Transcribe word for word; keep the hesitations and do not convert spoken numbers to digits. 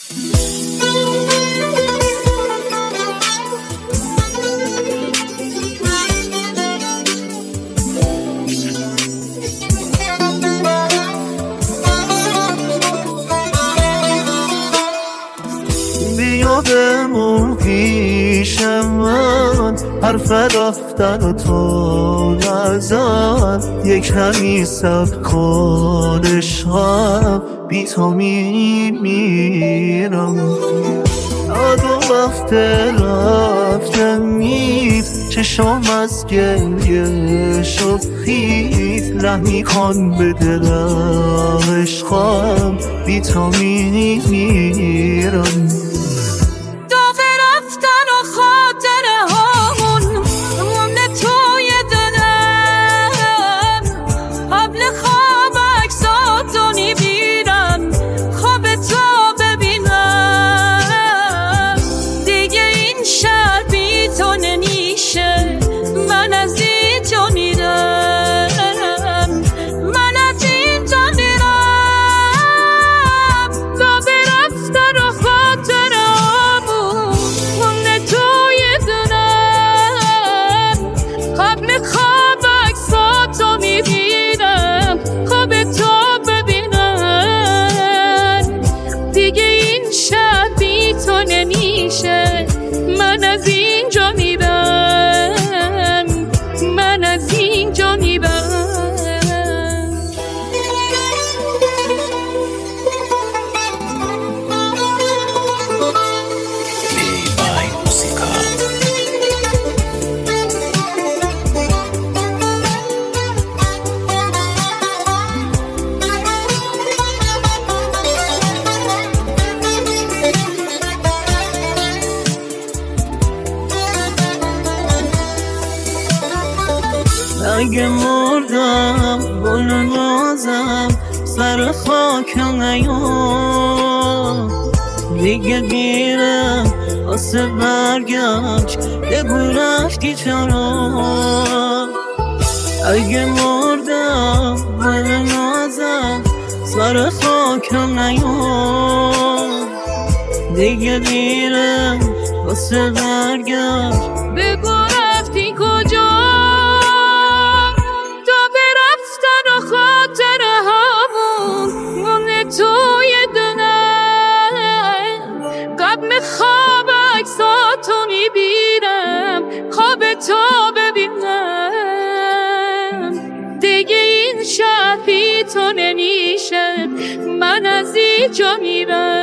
بیا بمون پیش من، حرف رفتن و تو نزن، یک کمی صبر کن عشقم، بی تو میمیرم. داد و وقت رفتن نیست، چشم از گریه شد خیت، رحمی کن به دلم عشقم، بی تو میمیرم. من از اینجا میرم، من از اینجا میرم. اگه مردم گل نازم سر خاکم نیام، دیگه گیرم واسه برگشت بگو رفتی چرا. اگه مردم گل نازم سر خاکم نیام، دیگه گیرم واسه برگشت بگو رفتی کجا. خواب عکساتو میبینم، خواب تو ببینم، دیگه این شب بی تو نمیشه، من از اینجا میرم.